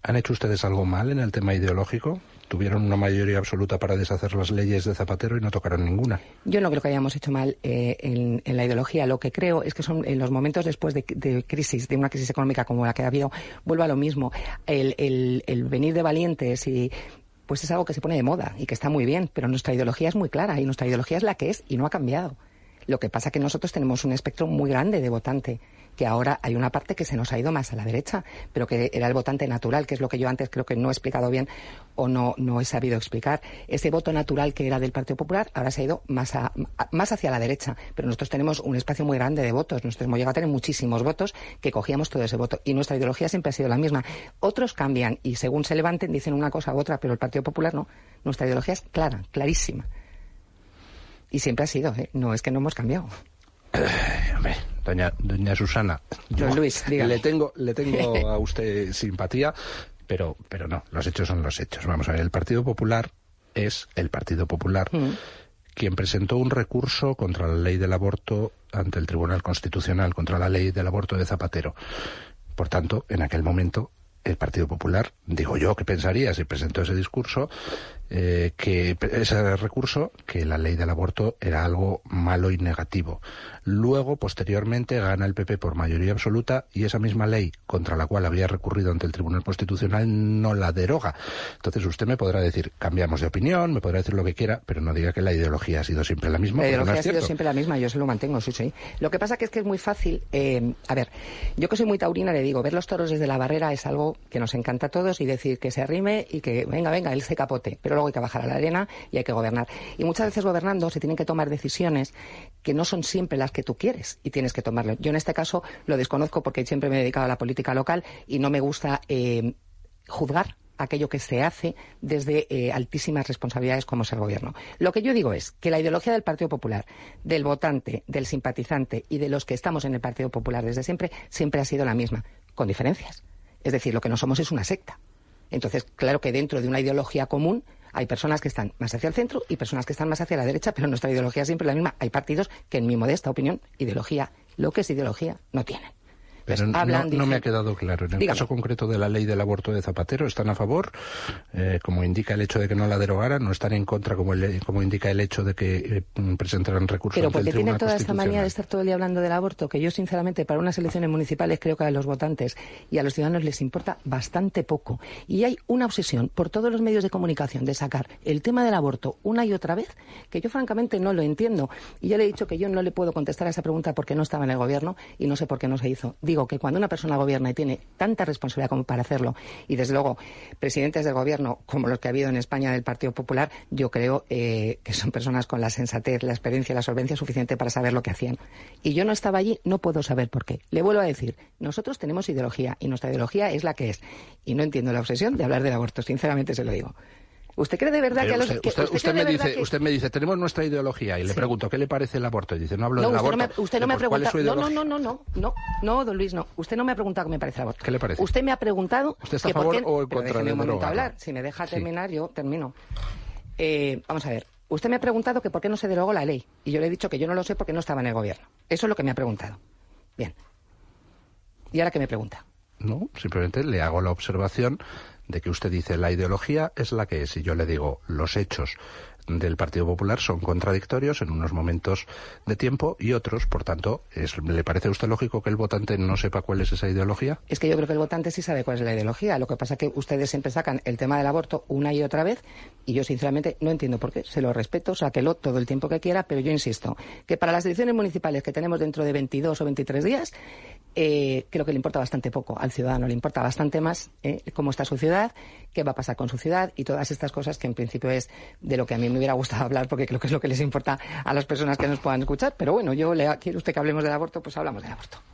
¿Han hecho ustedes algo mal en el tema ideológico? Tuvieron una mayoría absoluta para deshacer las leyes de Zapatero y no tocaron ninguna. Yo no creo que hayamos hecho mal en la ideología. Lo que creo es que son en los momentos después de crisis, de una crisis económica como la que ha habido, vuelvo a lo mismo. El venir de valientes y pues es algo que se pone de moda y que está muy bien, pero nuestra ideología es muy clara y nuestra ideología es la que es y no ha cambiado. Lo que pasa es que nosotros tenemos un espectro muy grande de votante, que ahora hay una parte que se nos ha ido más a la derecha, pero que era el votante natural, que es lo que yo antes creo que no he explicado bien o no he sabido explicar. Ese voto natural que era del Partido Popular ahora se ha ido más hacia la derecha, pero nosotros tenemos un espacio muy grande de votos. Nosotros hemos llegado a tener muchísimos votos que cogíamos todo ese voto y nuestra ideología siempre ha sido la misma. Otros cambian y según se levanten dicen una cosa u otra, pero el Partido Popular no. Nuestra ideología es clara, clarísima. Y siempre ha sido, no es que no hemos cambiado. Hombre, doña Susana, Don Luis, dígame. le tengo a usted simpatía, pero no, los hechos son los hechos. Vamos a ver, el Partido Popular es el Partido Popular quien presentó un recurso contra la ley del aborto ante el Tribunal Constitucional, contra la ley del aborto de Zapatero. Por tanto, en aquel momento, el Partido Popular, digo yo, ¿qué pensaría si presentó ese discurso? Que ese recurso, que la ley del aborto era algo malo y negativo. Luego, posteriormente, gana el PP por mayoría absoluta y esa misma ley, contra la cual había recurrido ante el Tribunal Constitucional, no la deroga. Entonces usted me podrá decir, cambiamos de opinión, me podrá decir lo que quiera, pero no diga que la ideología ha sido siempre la misma. La ideología no ha sido siempre la misma, yo se lo mantengo, sí. Lo que pasa que es muy fácil, a ver, yo que soy muy taurina le digo, ver los toros desde la barrera es algo que nos encanta a todos y decir que se arrime y que venga, él se capote, pero luego hay que bajar a la arena y hay que gobernar. Y muchas veces gobernando se tienen que tomar decisiones que no son siempre las que tú quieres y tienes que tomarlo. Yo en este caso lo desconozco porque siempre me he dedicado a la política local y no me gusta juzgar aquello que se hace desde altísimas responsabilidades como es el gobierno. Lo que yo digo es que la ideología del Partido Popular, del votante, del simpatizante y de los que estamos en el Partido Popular desde siempre, siempre ha sido la misma, con diferencias. Es decir, lo que no somos es una secta. Entonces, claro que dentro de una ideología común hay personas que están más hacia el centro y personas que están más hacia la derecha, pero nuestra ideología es siempre la misma. Hay partidos que, en mi modesta opinión, ideología, lo que es ideología, no tienen. Pero no me ha quedado claro. En el caso concreto de la ley del aborto de Zapatero, ¿están a favor? Como indica el hecho de que no la derogaran, ¿no están en contra como indica el hecho de que presentaran recursos ante el Tribunal Constitucional? Pero porque tienen toda esta manía de estar todo el día hablando del aborto, que yo sinceramente para unas elecciones municipales creo que a los votantes y a los ciudadanos les importa bastante poco. Y hay una obsesión por todos los medios de comunicación de sacar el tema del aborto una y otra vez, que yo francamente no lo entiendo. Y ya le he dicho que yo no le puedo contestar a esa pregunta porque no estaba en el gobierno y no sé por qué no se hizo. Digo que cuando una persona gobierna y tiene tanta responsabilidad como para hacerlo, y desde luego presidentes del gobierno como los que ha habido en España del Partido Popular, yo creo que son personas con la sensatez, la experiencia y la solvencia suficiente para saber lo que hacían. Y yo no estaba allí, no puedo saber por qué. Le vuelvo a decir, nosotros tenemos ideología y nuestra ideología es la que es. Y no entiendo la obsesión de hablar del aborto, sinceramente se lo digo. ¿Usted cree de verdad que a los... Usted me dice, tenemos nuestra ideología, y le pregunto, ¿qué le parece el aborto? Y dice, no hablo del aborto. Usted no me ha preguntado... No, don Luis, no. Usted no me ha preguntado qué me parece el aborto. ¿Qué le parece? Usted me ha preguntado... ¿Usted está a favor o en contra de déjeme un momento derogarlo? hablar. Si me deja terminar, yo termino. Vamos a ver. Usted me ha preguntado que por qué no se derogó la ley. Y yo le he dicho que yo no lo sé porque no estaba en el gobierno. Eso es lo que me ha preguntado. Bien. ¿Y ahora qué me pregunta? No, simplemente le hago la observación de que usted dice la ideología es la que es, y yo le digo los hechos del Partido Popular son contradictorios en unos momentos de tiempo y otros, por tanto, ¿le parece a usted lógico que el votante no sepa cuál es esa ideología? Es que yo creo que el votante sí sabe cuál es la ideología, lo que pasa es que ustedes siempre sacan el tema del aborto una y otra vez y yo sinceramente no entiendo por qué, se lo respeto, sáquelo todo el tiempo que quiera, pero yo insisto que para las elecciones municipales que tenemos dentro de 22 o 23 días, creo que le importa bastante poco, al ciudadano le importa bastante más cómo está su ciudad, qué va a pasar con su ciudad y todas estas cosas que en principio es de lo que a mí me hubiera gustado hablar porque creo que es lo que les importa a las personas que nos puedan escuchar, pero bueno, ¿quiere usted que hablemos del aborto? Pues hablamos del aborto.